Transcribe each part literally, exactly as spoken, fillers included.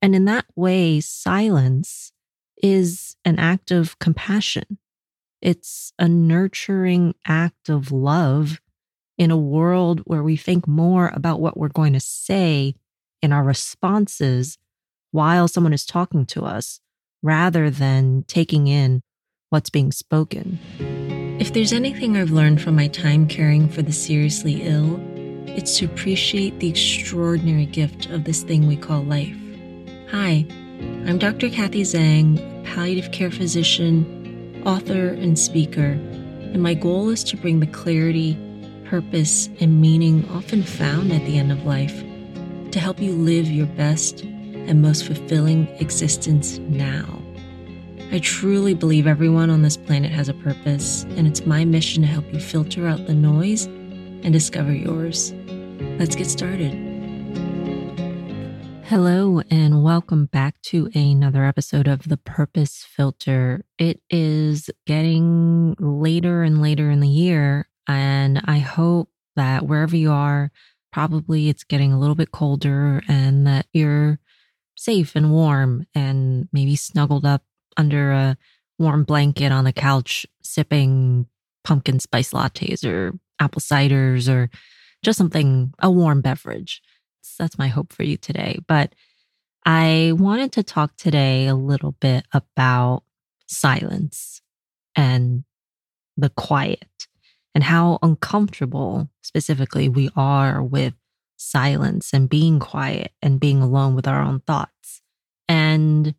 And in that way, silence is an act of compassion. It's a nurturing act of love in a world where we think more about what we're going to say in our responses while someone is talking to us, rather than taking in what's being spoken. If there's anything I've learned from my time caring for the seriously ill, it's to appreciate the extraordinary gift of this thing we call life. Hi, I'm Doctor Kathy Zhang, a palliative care physician, author, and speaker, and my goal is to bring the clarity, purpose, and meaning often found at the end of life to help you live your best and most fulfilling existence now. I truly believe everyone on this planet has a purpose, and it's my mission to help you filter out the noise and discover yours. Let's get started. Hello, and welcome back to another episode of The Purpose Filter. It is getting later and later in the year, and I hope that wherever you are, probably it's getting a little bit colder and that you're safe and warm and maybe snuggled up under a warm blanket on the couch, sipping pumpkin spice lattes or apple ciders or just something, a warm beverage. So that's my hope for you today. But I wanted to talk today a little bit about silence and the quiet and how uncomfortable specifically we are with silence and being quiet and being alone with our own thoughts. And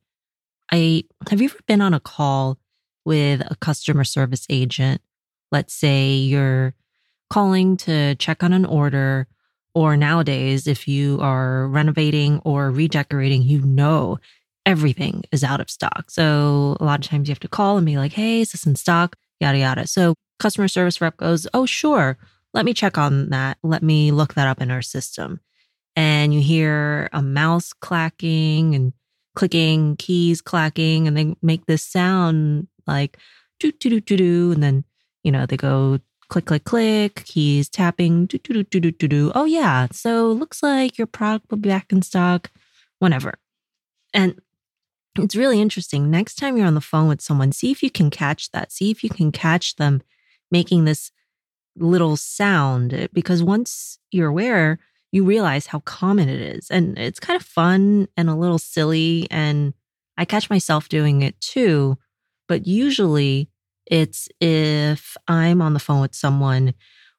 I have you ever been on a call with a customer service agent? Let's say you're calling to check on an order, or nowadays, if you are renovating or redecorating, you know everything is out of stock. So a lot of times you have to call and be like, hey, is this in stock? Yada, yada. So customer service rep goes, oh, sure. Let me check on that. Let me look that up in our system. And you hear a mouse clacking and clicking, keys clacking, and they make this sound like doo doo doo doo doo, and then you know they go click click click, keys tapping, doo doo doo doo doo doo doo. Oh yeah, so looks like your product will be back in stock whenever. And it's really interesting. Next time you're on the phone with someone, see if you can catch that. See if you can catch them making this little sound, because once you're aware, you realize how common it is. And it's kind of fun and a little silly. And I catch myself doing it too. But usually it's if I'm on the phone with someone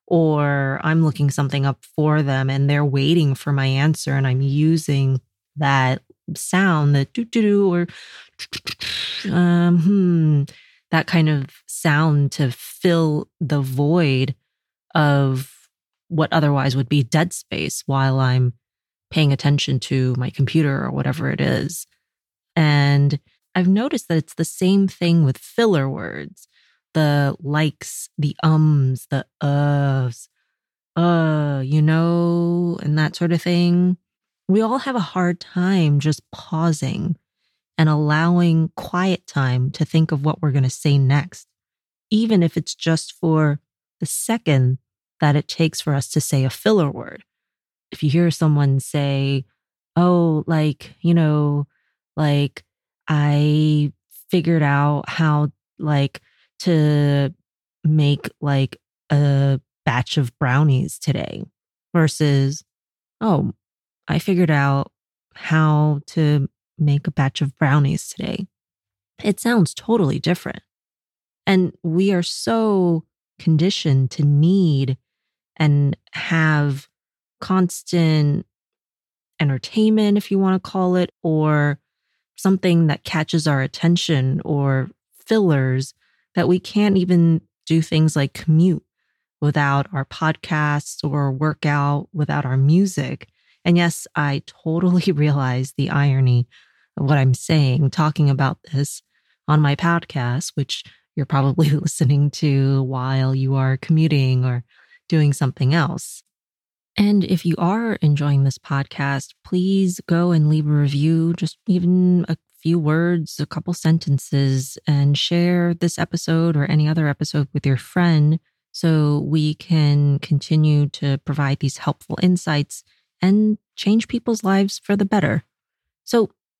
or I'm looking something up for them and they're waiting for my answer and I'm using that sound, that doo doo doo or um, hmm, that kind of sound to fill the void of what otherwise would be dead space while I'm paying attention to my computer or whatever it is. And I've noticed that it's the same thing with filler words, the likes, the ums, the uhs, uh, you know, and that sort of thing. We all have a hard time just pausing and allowing quiet time to think of what we're going to say next, even if it's just for the second that it takes for us to say a filler word. If you hear someone say, oh, like, you know, like I figured out how like to make like a batch of brownies today versus, oh, I figured out how to make a batch of brownies today. It sounds totally different. And we are so conditioned to need and have constant entertainment, if you want to call it, or something that catches our attention or fillers, that we can't even do things like commute without our podcasts or workout without our music. And yes, I totally realize the irony of what I'm saying, talking about this on my podcast, which you're probably listening to while you are commuting or doing something else. And if you are enjoying this podcast, please go and leave a review, just even a few words, a couple sentences, and share this episode or any other episode with your friend so we can continue to provide these helpful insights and change people's lives for the better. So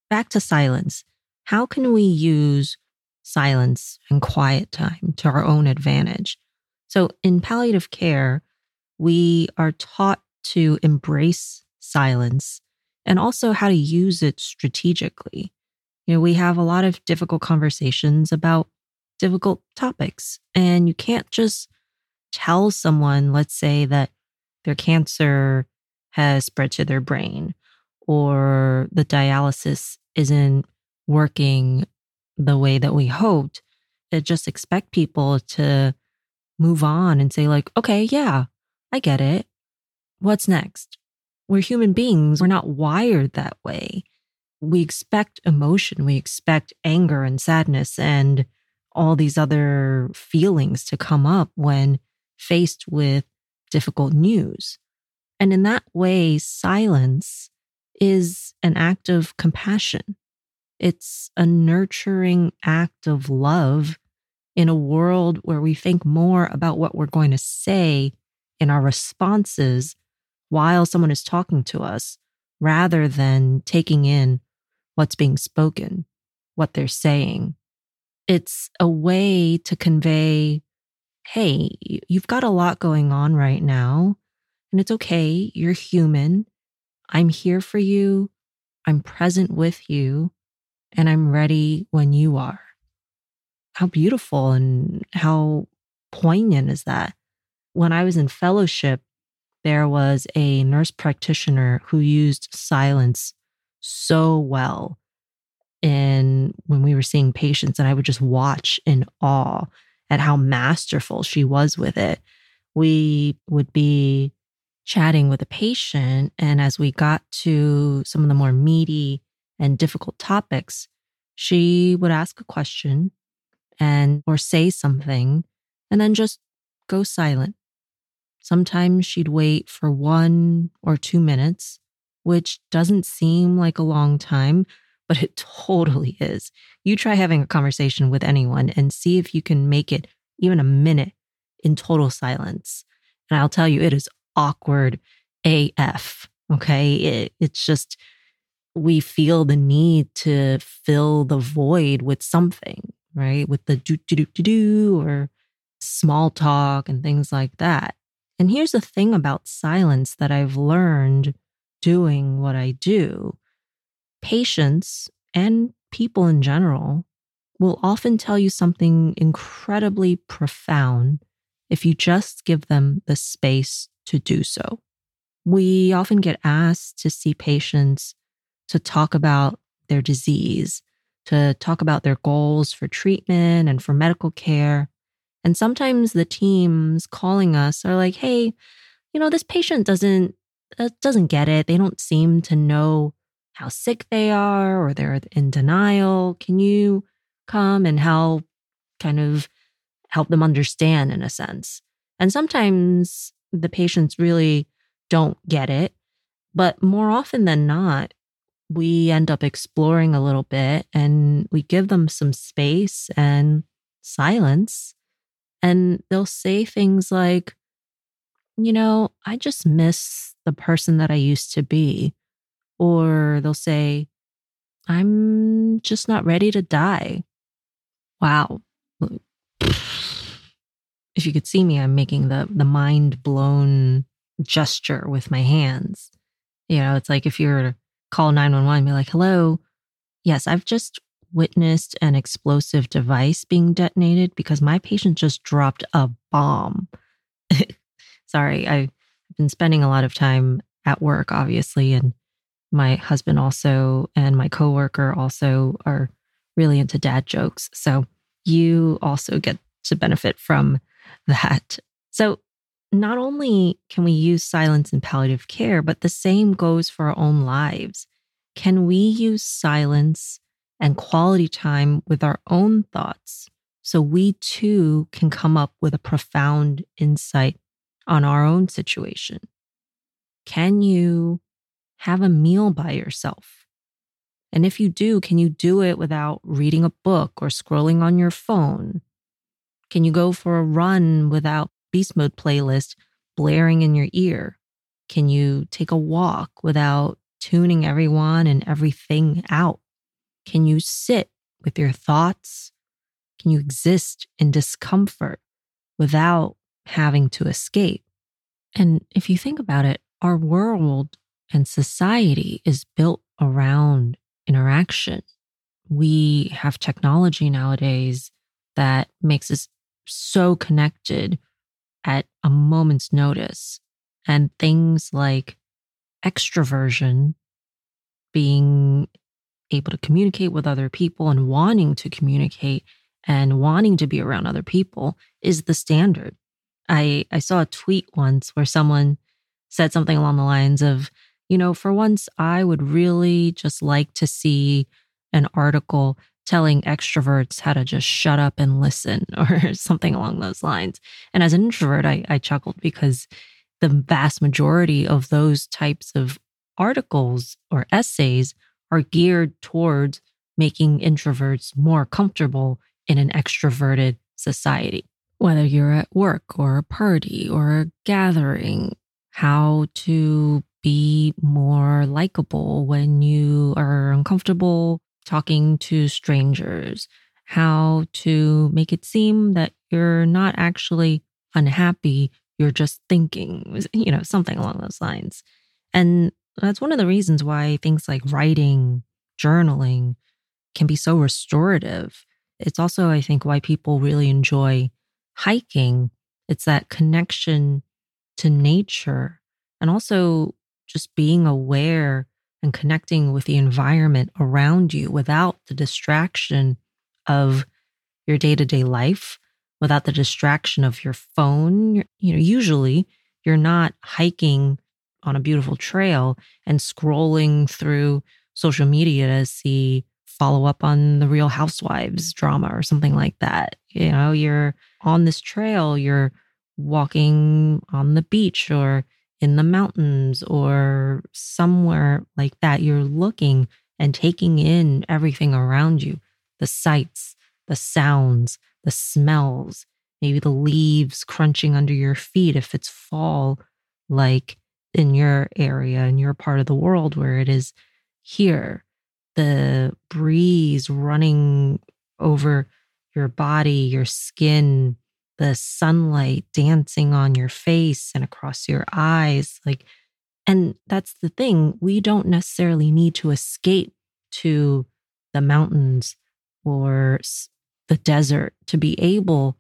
back to silence. How can we use silence and quiet time to our own advantage? So in palliative care, we are taught to embrace silence and also how to use it strategically. You know, we have a lot of difficult conversations about difficult topics, and you can't just tell someone, let's say, that their cancer has spread to their brain or the dialysis isn't working the way that we hoped, to just expect people to move on and say, like, okay, yeah, I get it. What's next? We're human beings. We're not wired that way. We expect emotion. We expect anger and sadness and all these other feelings to come up when faced with difficult news. And in that way, silence is an act of compassion. It's a nurturing act of love in a world where we think more about what we're going to say in our responses while someone is talking to us, rather than taking in what's being spoken, what they're saying. It's a way to convey, hey, you've got a lot going on right now, and it's okay. You're human. I'm here for you. I'm present with you, and I'm ready when you are. How beautiful and how poignant is that? When I was in fellowship, there was a nurse practitioner who used silence so well. And when we were seeing patients, and I would just watch in awe at how masterful she was with it. We would be chatting with a patient, and as we got to some of the more meaty and difficult topics, she would ask a question and or say something and then just go silent. Sometimes she'd wait for one or two minutes, which doesn't seem like a long time, but it totally is. You try having a conversation with anyone and see if you can make it even a minute in total silence. And I'll tell you, it is awkward A F, okay? It, it's just, we feel the need to fill the void with something, right? With the do, do, do, do, do, or small talk and things like that. And here's the thing about silence that I've learned doing what I do. Patients and people in general will often tell you something incredibly profound if you just give them the space to do so. We often get asked to see patients to talk about their disease, to talk about their goals for treatment and for medical care. And sometimes the teams calling us are like, hey, you know, this patient doesn't uh, doesn't get it. They don't seem to know how sick they are, or they're in denial. Can you come and help kind of help them understand in a sense? And sometimes the patients really don't get it. But more often than not, we end up exploring a little bit and we give them some space and silence. And they'll say things like, you know, I just miss the person that I used to be. Or they'll say, I'm just not ready to die. Wow. If you could see me, I'm making the, the mind blown gesture with my hands. You know, it's like if you were to call nine one one and be like, hello, yes, I've just witnessed an explosive device being detonated because my patient just dropped a bomb. Sorry, I've been spending a lot of time at work, obviously, and my husband also and my coworker also are really into dad jokes. So you also get to benefit from that. So not only can we use silence in palliative care, but the same goes for our own lives. Can we use silence and quality time with our own thoughts so we too can come up with a profound insight on our own situation? Can you have a meal by yourself? And if you do, can you do it without reading a book or scrolling on your phone? Can you go for a run without Beast Mode playlist blaring in your ear? Can you take a walk without tuning everyone and everything out? Can you sit with your thoughts? Can you exist in discomfort without having to escape? And if you think about it, our world and society is built around interaction. We have technology nowadays that makes us so connected at a moment's notice. And things like extroversion, being able to communicate with other people and wanting to communicate and wanting to be around other people, is the standard. I, I saw a tweet once where someone said something along the lines of, you know, for once, I would really just like to see an article telling extroverts how to just shut up and listen, or something along those lines. And as an introvert, I, I chuckled because the vast majority of those types of articles or essays are geared towards making introverts more comfortable in an extroverted society. Whether you're at work or a party or a gathering, how to be more likable when you are uncomfortable talking to strangers, how to make it seem that you're not actually unhappy, you're just thinking, you know, something along those lines. And that's one of the reasons why things like writing, journaling can be so restorative. It's also, I think, why people really enjoy hiking. It's that connection to nature, and also just being aware and connecting with the environment around you without the distraction of your day-to-day life, without the distraction of your phone. You know, usually you're not hiking on a beautiful trail and scrolling through social media to see follow up on the Real Housewives drama or something like that. You know, you're on this trail, you're walking on the beach or in the mountains or somewhere like that. You're looking and taking in everything around you, the sights, the sounds, the smells, maybe the leaves crunching under your feet if it's fall, like in your area, in your part of the world where it is here. The breeze running over your body, your skin, the sunlight dancing on your face and across your eyes. Like, and that's the thing. We don't necessarily need to escape to the mountains or the desert to be able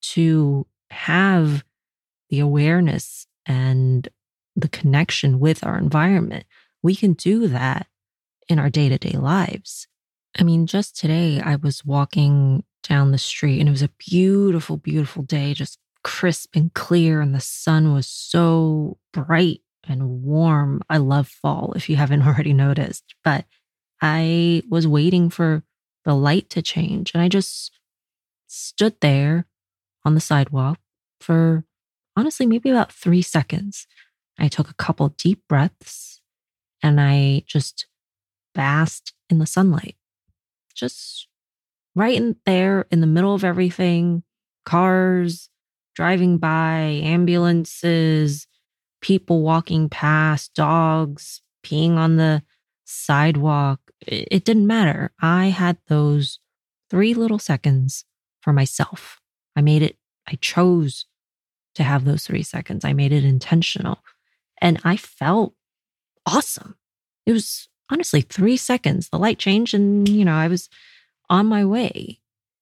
to have the awareness and the connection with our environment. We can do that in our day-to-day lives. I mean, just today I was walking down the street and it was a beautiful, beautiful day, just crisp and clear, and the sun was so bright and warm. I love fall, if you haven't already noticed, but I was waiting for the light to change, and I just stood there on the sidewalk for honestly maybe about three seconds. I took a couple deep breaths and I just basked in the sunlight, just right in there in the middle of everything. Cars driving by, ambulances, people walking past, dogs peeing on the sidewalk. It, it didn't matter. I had those three little seconds for myself. I made it, I chose to have those three seconds. I made it intentional. And I felt awesome. It was honestly three seconds. The light changed and, you know, I was on my way.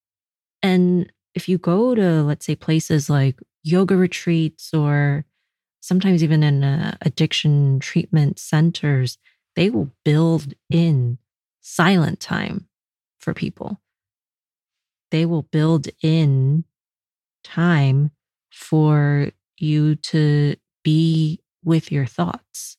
And if you go to, let's say, places like yoga retreats or sometimes even in uh, addiction treatment centers, they will build in silent time for people. They will build in time for you to be with your thoughts.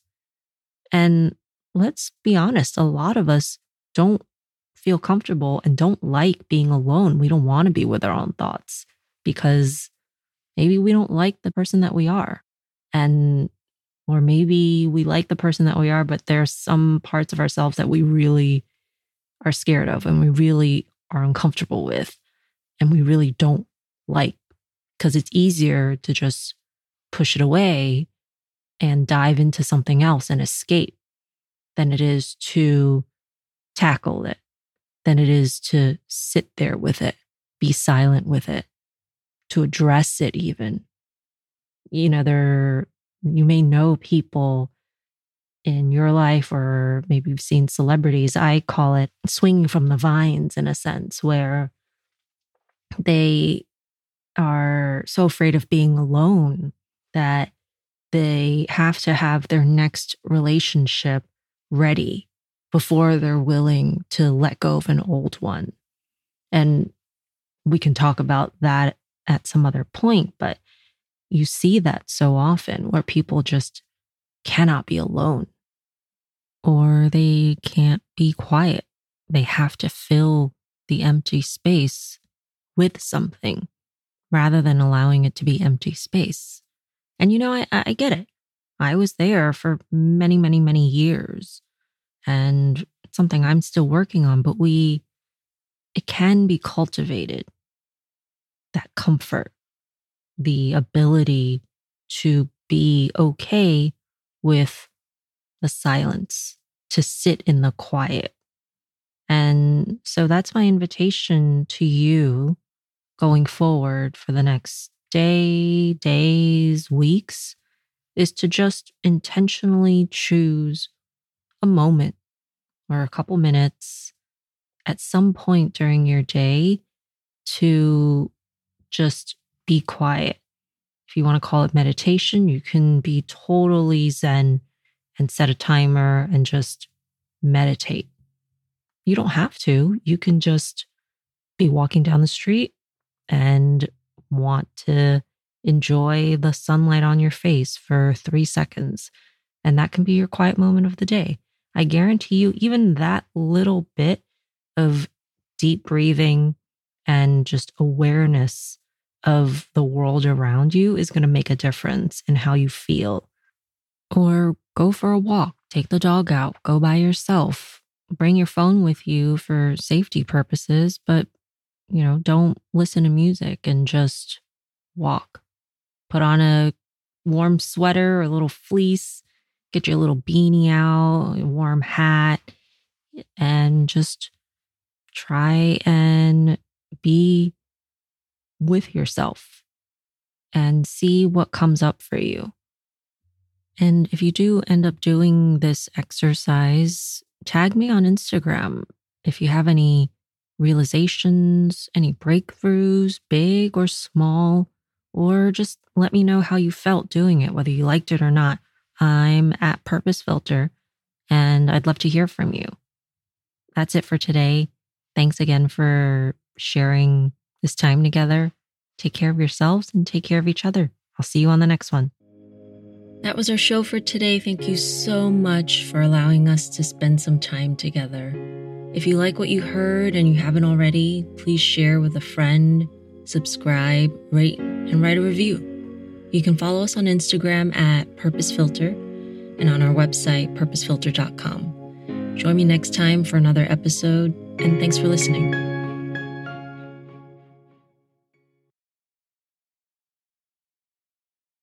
And let's be honest, a lot of us don't feel comfortable and don't like being alone. We don't want to be with our own thoughts because maybe we don't like the person that we are. And, or maybe we like the person that we are, but there's some parts of ourselves that we really are scared of and we really are uncomfortable with and we really don't like, because it's easier to just push it away and dive into something else and escape than it is to tackle it than it is to sit there with it, be silent with it, to address it even. You know, there, you may know people in your life, or maybe you've seen celebrities. I call it swinging from the vines in a sense, where they are so afraid of being alone that they have to have their next relationship ready before they're willing to let go of an old one. And we can talk about that at some other point, but you see that so often where people just cannot be alone, or they can't be quiet. They have to fill the empty space with something rather than allowing it to be empty space. And you know, I, I get it. I was there for many, many, many years, and it's something I'm still working on, but we, it can be cultivated, that comfort, the ability to be okay with the silence, to sit in the quiet. And so that's my invitation to you going forward for the next day, days, weeks, is to just intentionally choose a moment or a couple minutes at some point during your day to just be quiet. If you want to call it meditation, you can be totally zen and set a timer and just meditate. You don't have to. You can just be walking down the street and want to enjoy the sunlight on your face for three seconds. And that can be your quiet moment of the day. I guarantee you, even that little bit of deep breathing and just awareness of the world around you is going to make a difference in how you feel. Or go for a walk, take the dog out, go by yourself, bring your phone with you for safety purposes, but, you know, don't listen to music and just walk. Put on a warm sweater or a little fleece, get your little beanie out, a warm hat, and just try and be with yourself and see what comes up for you. And if you do end up doing this exercise, tag me on Instagram if you have any realizations, any breakthroughs, big or small, or just let me know how you felt doing it, whether you liked it or not. I'm at Purpose Filter, and I'd love to hear from you. That's it for today. Thanks again for sharing this time together. Take care of yourselves and take care of each other. I'll see you on the next one. That was our show for today. Thank you so much for allowing us to spend some time together. If you like what you heard and you haven't already, please share with a friend, subscribe, rate, and write a review. You can follow us on Instagram at Purpose Filter and on our website, purpose filter dot com. Join me next time for another episode, and thanks for listening.